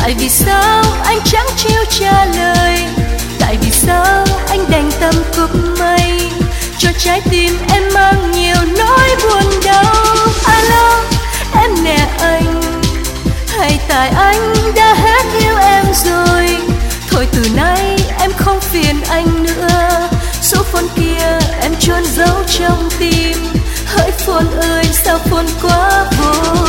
Tại vì sao anh chẳng chịu trả lời? Tại vì sao anh đành tâm cúp mây cho trái tim em mang nhiều nỗi buồn đau? Alo, em nè anh, hay tại anh đã hết yêu em rồi? Thôi từ nay em không phiền anh nữa. Số phone kia em chôn giấu trong tim. Hỡi phone ơi sao phone quá vô